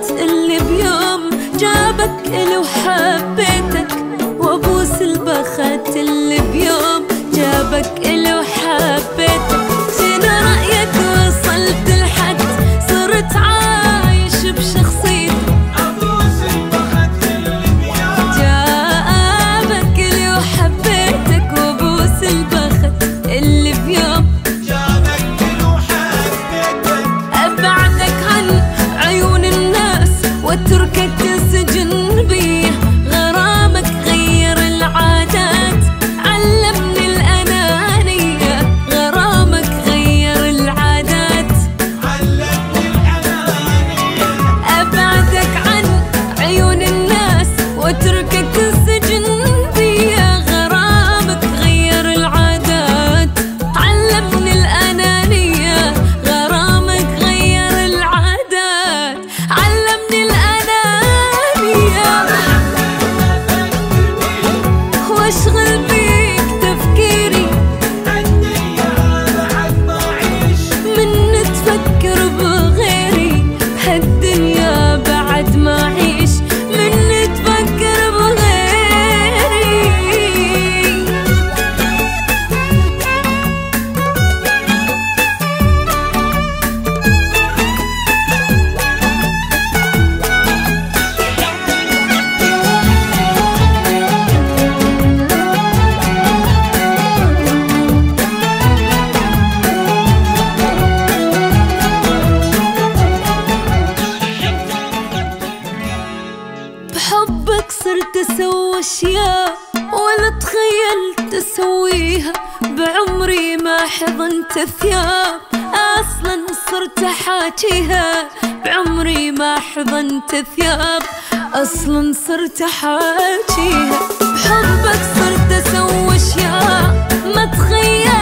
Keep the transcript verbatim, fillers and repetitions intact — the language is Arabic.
اللي بيوم جابك إلي وحبيتك، وابوس البخت اللي بيوم جابك إلي وحبيتك. شنو رأيك وصلت لحد صرت عايش بشخصيتك؟ ابوس البخت اللي بيوم جابك إلي وحبيتك، وابوس البخت اللي بيوم جابك إلي وحبيتك. ابعدك عن عيون الناس واتركك تنسجن بيه، غرامك غير العادات علمني الأنانية، غرامك غير العادات علمني الأنانية. أبعدك عن عيون الناس واتركك تنسجن بيه، غرامك غير العادات علمني الأنانية، غرامك غير العادات علمني الأنانية. واشغل بيك تفكيري هالدنيا بعد ما اعيش، من تفكر بغيري هالدنيا بعد ما اعيش، من تفكر بغيري. بحبك صرت اسوي اشياء ولا تخيلت اسويها، بعمري ما حضنت ثياب اصلا صرت احاكيها، بعمري ما حضنت ثياب اصلا صرت احاكيها. بحبك صرت اسوي اشياء ما تخيلت